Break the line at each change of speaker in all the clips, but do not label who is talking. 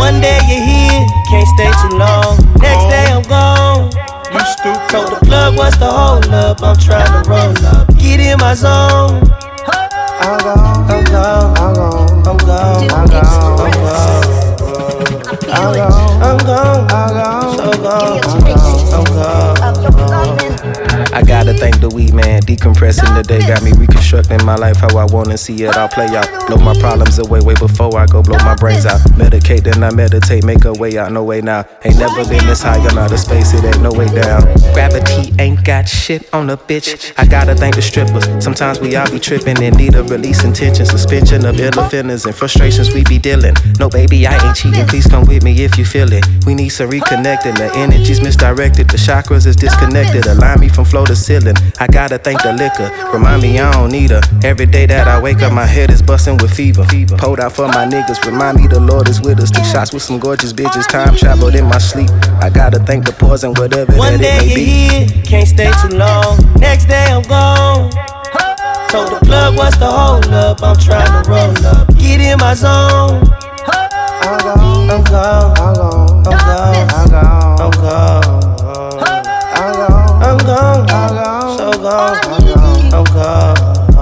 One day you're here, can't stay too long. Next day I'm gone.
You stupid.
Told the plug what's the hold up, I'm trying to roll up. Get in my zone. I'm gone, I'm gone, I'm gone, I'm gone, I'm gone, I'm gone. I'm gone, I'm gone, so gone, I'm gone, I'm gone.
I gotta thank the weed man, decompressing the day got me reconstructing my life how I wanna see it all play out. Blow my problems away way before I go blow my brains out. Medicate then I meditate, make a way out, no way now. Ain't never been this high on outer space, it ain't no way down. Gravity ain't got shit on a bitch. I gotta thank the strippers. Sometimes we all be tripping and need a release intention. Suspension of ill offenders and frustrations we be dealing. No baby, I ain't cheating. Please come with me if you feel it. We need some reconnecting. The energy's misdirected. The chakras is disconnected. Align me from flow to ceiling. I gotta thank the liquor. Remind me I don't need her. Every day that I wake up, my head is busting with fever. Pulled out for my niggas. Remind me the Lord is with us. Took shots with some gorgeous bitches. Time traveled in my sleep. I gotta thank the poison, whatever
One
that
day
it may
you're
be.
here, can't stay too long. Next day I'm gone. Told the plug what's the hold up, I'm trying to roll up. Get in my zone. I'm gone, I'm gone, I'm gone, I'm gone, I'm gone, I'm gone. I'm gone, I'm gone, so gone, I'm gone.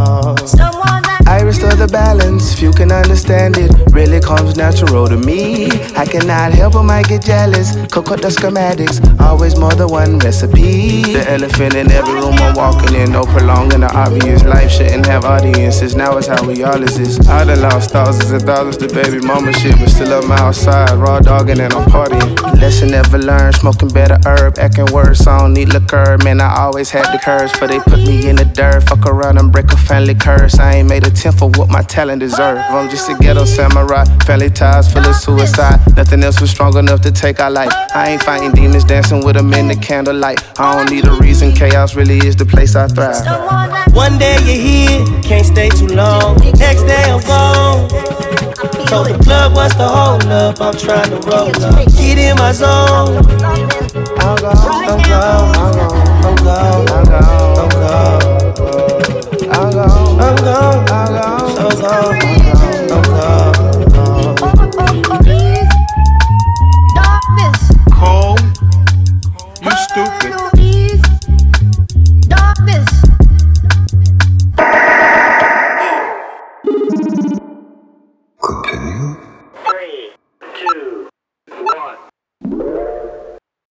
I restore the balance, few can understand it. Really comes natural to me. I cannot help, I might get jealous. Cook up the schematics, always more than one recipe. The elephant in every room I'm walking in, no prolonging the obvious. Life shouldn't have audiences, now it's how we all exist. I done lost thousands and thousands to baby mama shit, but still I'm outside, raw dogging and I'm partying. Lesson never learned, smoking better herb, acting worse, I don't need liquor. Man, I always had the courage, for they put me in the dirt. Fuck around and break a family curse. I ain't made a 10 for what my talent deserve. I'm just a ghetto samurai, family ties full of suicide. Nothing else was strong enough to take our life. I ain't fighting demons, dancing with them in the candlelight. I don't need a reason, chaos really is the place I thrive.
One day you're here, can't stay too long. Next day I'm gone. Told the plug what's the hold up, I'm trying to roll up. Get in my zone. I'm gone, I'm gone, I'm gone, I'm gone, I'm gone.